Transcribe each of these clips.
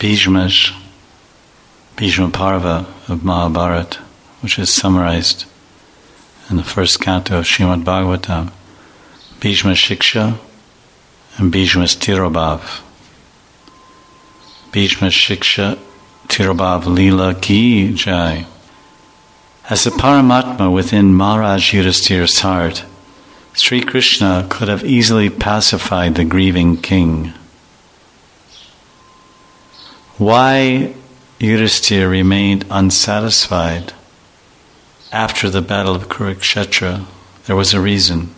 Bhishma Parva of Mahabharata, which is summarized in the first canto of Srimad Bhagavatam. Bhishma Shiksha and Bhishma's Tirobhav. Bhishma Shiksha Tirobhav Leela Ki Jai. As the Paramatma within Maharaj Yudhisthira's heart, Sri Krishna could have easily pacified the grieving king. Why Yudhisthira remained unsatisfied after the battle of Kurukshetra? There was a reason.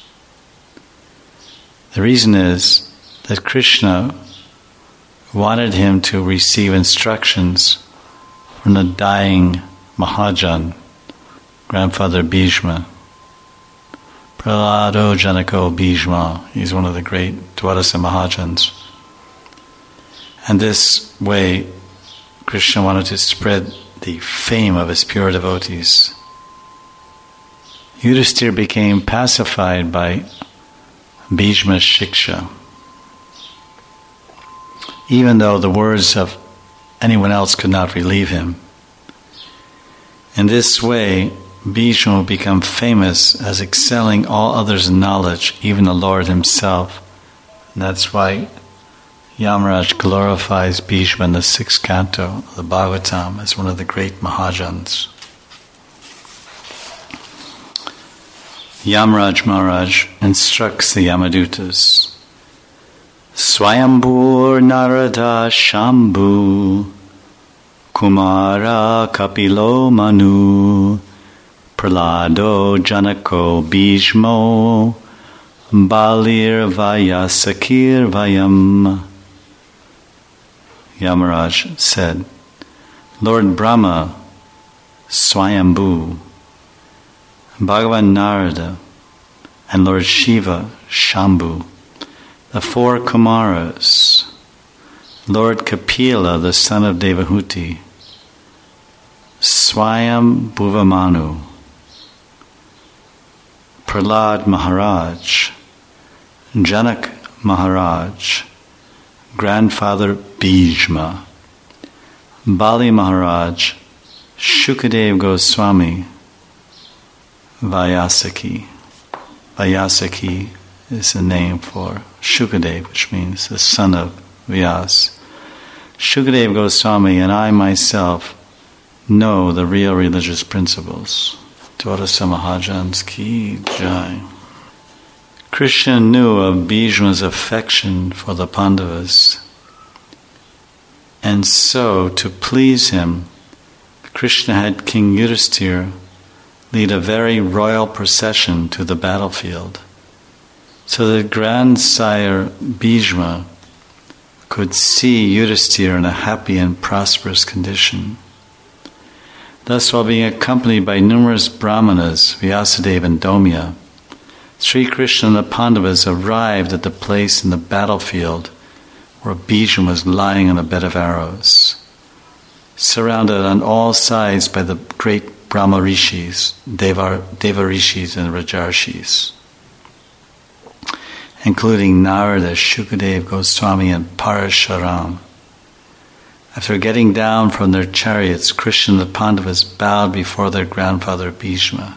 The reason is that Krishna wanted him to receive instructions from the dying Mahajan, grandfather Bhishma. Prahlado Janako Bhishma. He's one of the great Dwadasa Mahajans. And this way, Krishna wanted to spread the fame of his pure devotees. Yudhisthira became pacified by Bhishma's Shiksha. Even though the words of anyone else could not relieve him. In this way, Bhishma will become famous as excelling all others in knowledge, even the Lord himself. And that's why Yamaraj glorifies Bhishma in the 6th canto of the Bhagavatam as one of the great Mahajans. Yamaraj Maharaj instructs the Yamadutas. Swayambhur Narada Shambhu Kumara Kapilo Manu Prahlado Janako Bhishmo Balir Vayasakir Vayam. Yamaraj said, Lord Brahma, Swayambhu, Bhagavan Narada, and Lord Shiva, Shambhu, the 4 Kumaras, Lord Kapila, the son of Devahuti, Swayambhuvamanu, Prahlad Maharaj, Janak Maharaj, grandfather Bhishma, Bali Maharaj, Shukadev Goswami, Vyasaki. Vyasaki is the name for Shukadev, which means the son of Vyas. Shukadev Goswami and I myself know the real religious principles. Dwadasa Mahajans Ki Jai. Krishna knew of Bhishma's affection for the Pandavas, and so to please him, Krishna had King Yudhisthira lead a very royal procession to the battlefield, so that grandsire Bhishma could see Yudhisthira in a happy and prosperous condition. Thus, while being accompanied by numerous brahmanas, Vyasadeva and Domya, Sri Krishna and the Pandavas arrived at the place in the battlefield where Bhishma was lying on a bed of arrows, surrounded on all sides by the great Brahma Rishis, Deva Rishis and Rajarshis, including Narada, Shukadev Goswami and Parashuram. After getting down from their chariots, Krishna and the Pandavas bowed before their grandfather Bhishma.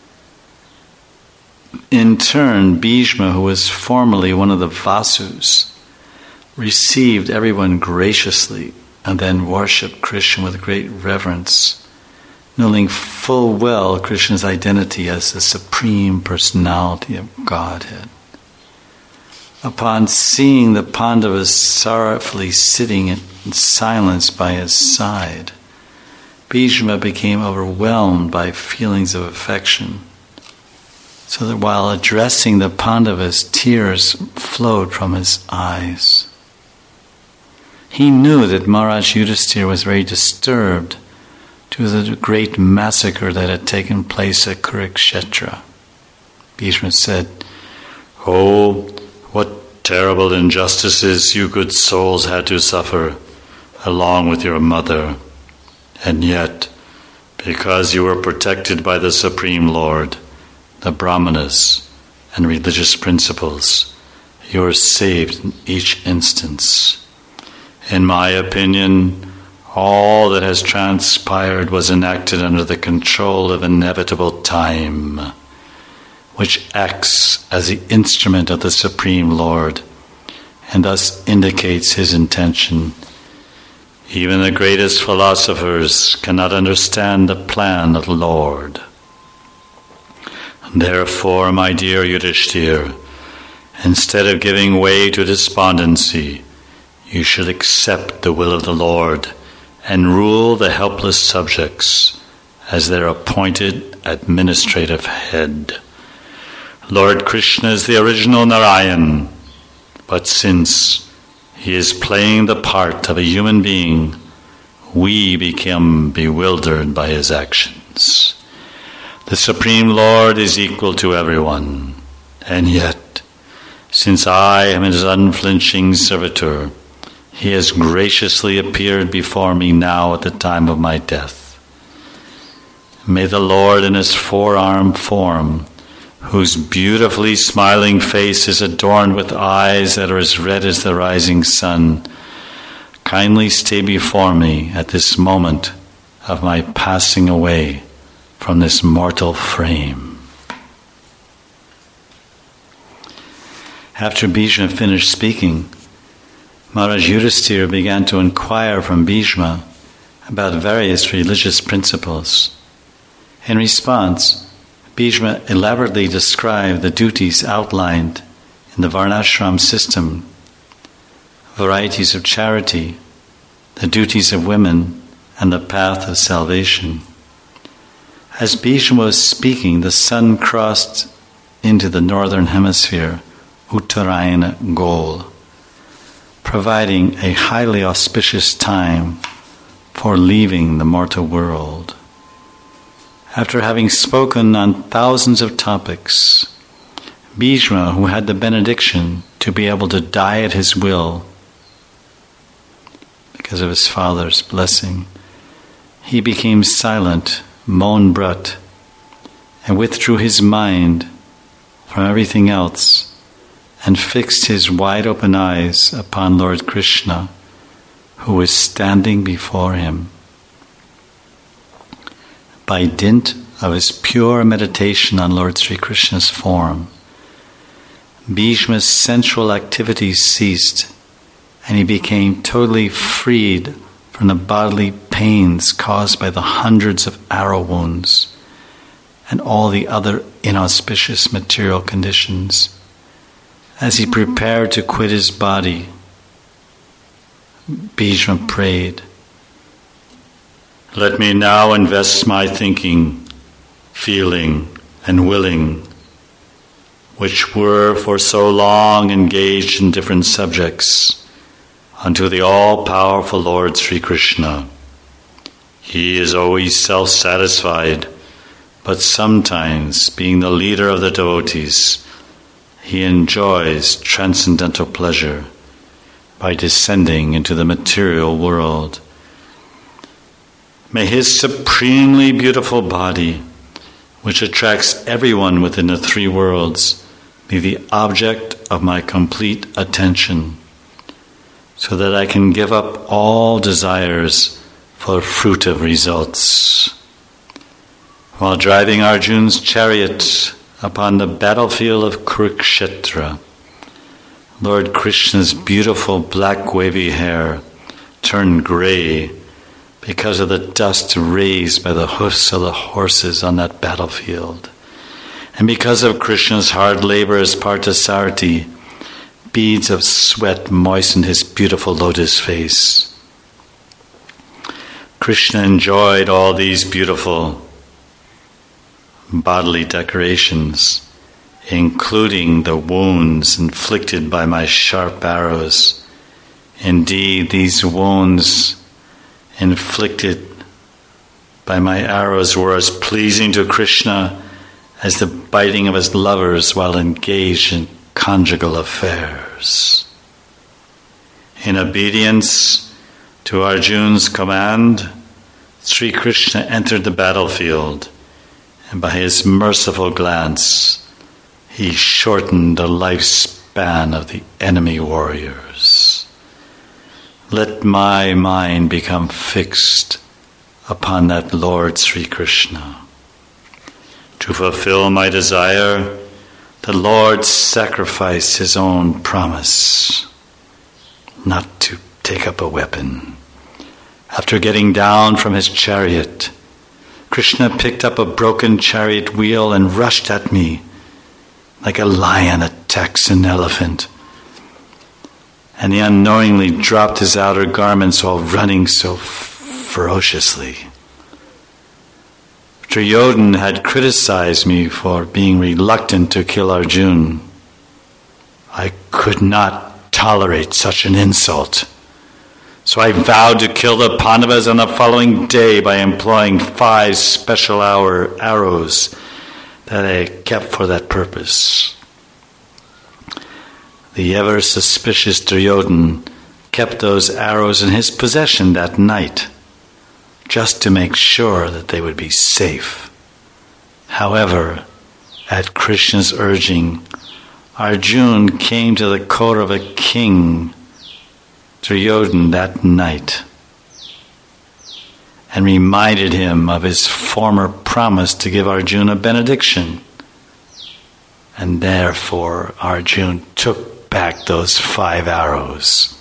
In turn, Bhishma, who was formerly one of the Vasus, received everyone graciously and then worshipped Krishna with great reverence, knowing full well Krishna's identity as the Supreme Personality of Godhead. Upon seeing the Pandavas sorrowfully sitting in silence by his side, Bhishma became overwhelmed by feelings of affection, so that while addressing the Pandavas, tears flowed from his eyes. He knew that Maharaj Yudhisthira was very disturbed due to the great massacre that had taken place at Kurukshetra. Bhishma said, "Oh, what terrible injustices you good souls had to suffer, along with your mother. And yet, because you were protected by the Supreme Lord, the Brahmanas, and religious principles, you are saved in each instance. In my opinion, all that has transpired was enacted under the control of inevitable time, which acts as the instrument of the Supreme Lord, and thus indicates his intention. Even the greatest philosophers cannot understand the plan of the Lord. Therefore, my dear Yudhishthira, instead of giving way to despondency, you should accept the will of the Lord and rule the helpless subjects as their appointed administrative head. Lord Krishna is the original Narayan, but since he is playing the part of a human being, we become bewildered by his actions. The Supreme Lord is equal to everyone, and yet, since I am his unflinching servitor, he has graciously appeared before me now at the time of my death. May the Lord in his four-armed form, whose beautifully smiling face is adorned with eyes that are as red as the rising sun, kindly stay before me at this moment of my passing away from this mortal frame. After Bhishma finished speaking, Maharaj Yudhishthira began to inquire from Bhishma about various religious principles. In response, Bhishma elaborately described the duties outlined in the Varnashram system, varieties of charity, the duties of women, and the path of salvation. As Bhishma was speaking, the sun crossed into the northern hemisphere, Uttarayana goal, providing a highly auspicious time for leaving the mortal world. After having spoken on thousands of topics, Bhishma, who had the benediction to be able to die at his will because of his father's blessing, he became silent, Maun Brat, and withdrew his mind from everything else and fixed his wide-open eyes upon Lord Krishna, who was standing before him. By dint of his pure meditation on Lord Sri Krishna's form, Bhishma's sensual activities ceased, and he became totally freed from the bodily pains caused by the hundreds of arrow wounds and all the other inauspicious material conditions. As he prepared to quit his body, Bhishma prayed, "Let me now invest my thinking, feeling, and willing, which were for so long engaged in different subjects, unto the all-powerful Lord Sri Krishna. He is always self-satisfied, but sometimes, being the leader of the devotees, he enjoys transcendental pleasure by descending into the material world. May his supremely beautiful body, which attracts everyone within the three worlds, be the object of my complete attention, so that I can give up all desires for fruitive results." While driving Arjun's chariot upon the battlefield of Kurukshetra, Lord Krishna's beautiful black wavy hair turned grey because of the dust raised by the hoofs of the horses on that battlefield. And because of Krishna's hard labor as Parthasarathi, beads of sweat moistened his beautiful lotus face. Krishna enjoyed all these beautiful bodily decorations, including the wounds inflicted by my sharp arrows. Indeed, these wounds inflicted by my arrows were as pleasing to Krishna as the biting of his lovers while engaged in conjugal affairs. In obedience to Arjun's command, Sri Krishna entered the battlefield, and by his merciful glance, he shortened the lifespan of the enemy warriors. let my mind become fixed upon that Lord Sri Krishna. To fulfill my desire, the Lord sacrificed his own promise not to take up a weapon. After getting down from his chariot, Krishna picked up a broken chariot wheel and rushed at me like a lion attacks an elephant. And he unknowingly dropped his outer garments while running so ferociously. Duryodhana had criticized me for being reluctant to kill Arjuna. I could not tolerate such an insult. So I vowed to kill the Pandavas on the following day by employing 5 special arrows that I kept for that purpose. The ever suspicious Duryodhana kept those arrows in his possession that night, just to make sure that they would be safe. However, at Krishna's urging, Arjuna came to the court of a king, Duryodhana, that night and reminded him of his former promise to give Arjuna a benediction. And therefore Arjuna took back those 5 arrows.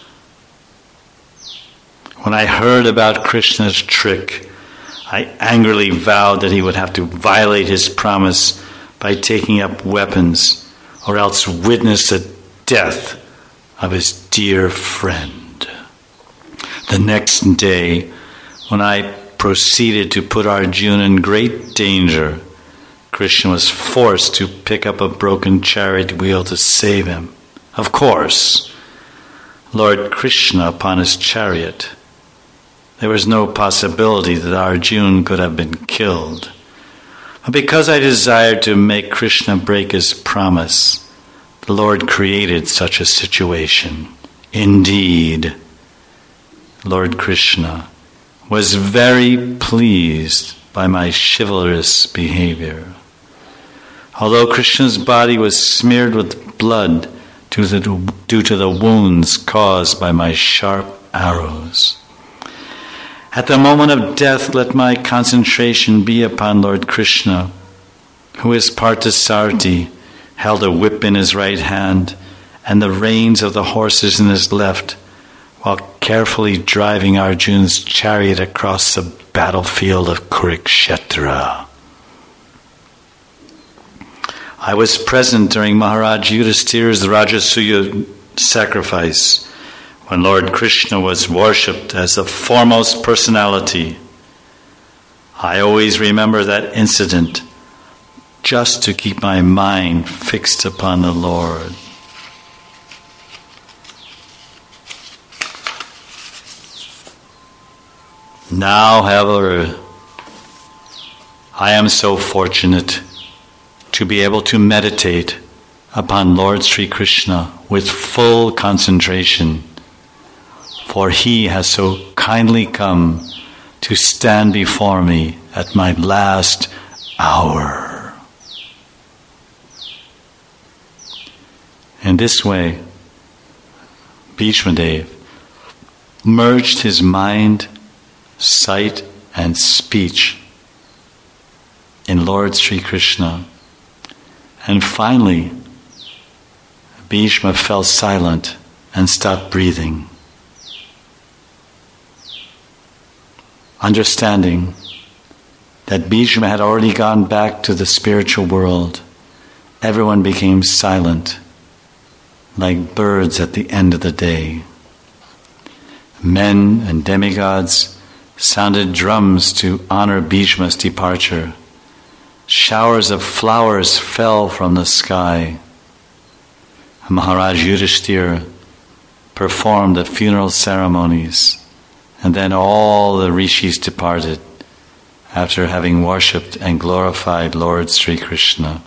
When I heard about Krishna's trick, I angrily vowed that he would have to violate his promise by taking up weapons, or else witness the death of his dear friend. The next day, when I proceeded to put Arjuna in great danger, Krishna was forced to pick up a broken chariot wheel to save him. Of course, Lord Krishna upon his chariot, there was no possibility that Arjuna could have been killed. But because I desired to make Krishna break his promise, the Lord created such a situation. Indeed, Lord Krishna was very pleased by my chivalrous behavior. Although Krishna's body was smeared with blood due to the wounds caused by my sharp arrows. At the moment of death, let my concentration be upon Lord Krishna, who is Parthasarathi, held a whip in his right hand and the reins of the horses in his left, while carefully driving Arjuna's chariot across the battlefield of Kurukshetra. I was present during Maharaj Yudhishthira's Rajasuya sacrifice, when Lord Krishna was worshipped as the foremost personality. I always remember that incident just to keep my mind fixed upon the Lord. Now, however, I am so fortunate to be able to meditate upon Lord Sri Krishna with full concentration, for he has so kindly come to stand before me at my last hour. In this way, Bhishma Dev merged his mind, sight, and speech in Lord Sri Krishna. And finally, Bhishma fell silent and stopped breathing. Understanding that Bhishma had already gone back to the spiritual world, everyone became silent, like birds at the end of the day. Men and demigods sounded drums to honor Bhishma's departure. Showers of flowers fell from the sky. Maharaj Yudhishthira performed the funeral ceremonies, and then all the rishis departed after having worshipped and glorified Lord Sri Krishna.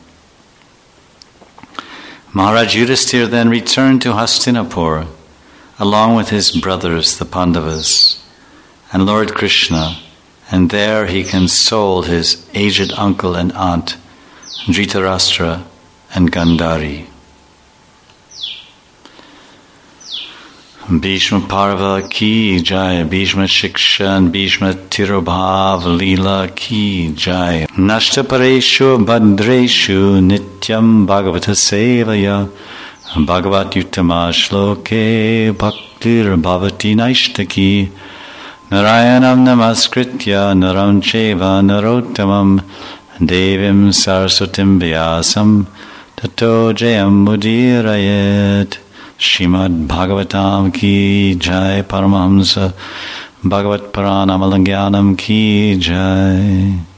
Maharaj Yudhishthira then returned to Hastinapur along with his brothers, the Pandavas, and Lord Krishna, and there he consoled his aged uncle and aunt, Dhritarashtra and Gandhari. Bhishma Parva ki jai, Bhishma Shiksha and Bhishma Tirobhav Leela ki jai. Nashtapareshu Bhadreshu Nityam Bhagavata Sevaya Bhagavat Uttama Shloke Bhaktir Bhavati Naishtaki Narayanam Namaskritya Naram Cheva Narottamam Devim Saraswatim Vyasam Tato Jayam Mudirayet. Shrimad Bhagavatam ki jai, Paramahamsa Bhagavat Paranamalanganam ki jai.